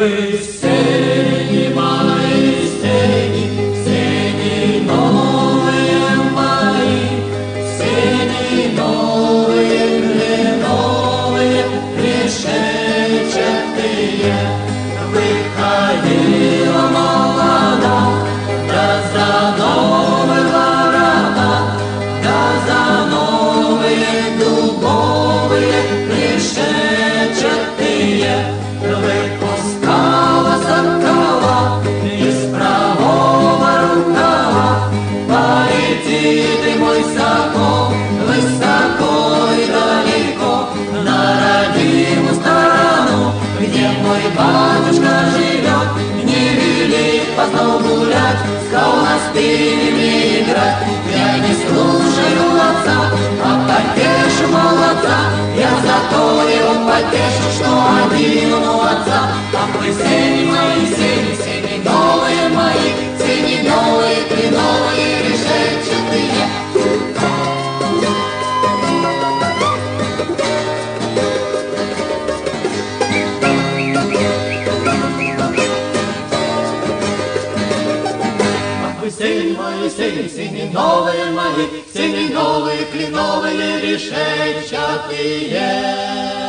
сени мои, сени новые мои, сени новые, кленовые, решетчатые. Выходила молода, да за новые города, да за новые дубовые, решетчатые. Выпускала сокола из правого рукава. Полети ты, мой сокол, высоко и далеко, на родимую сторону, где мой батюшка живет. Не велит поздно гулять, с колностыми играть. Я не слушаю отца, а потешу молодца. Я зато его потешу, что один он у отца. Ах вы, сени мои, сени новые мои, сени новые, кленовые, решетчатые. Сени мои, сени новые мои, сени новые, кленовые, решетчатые.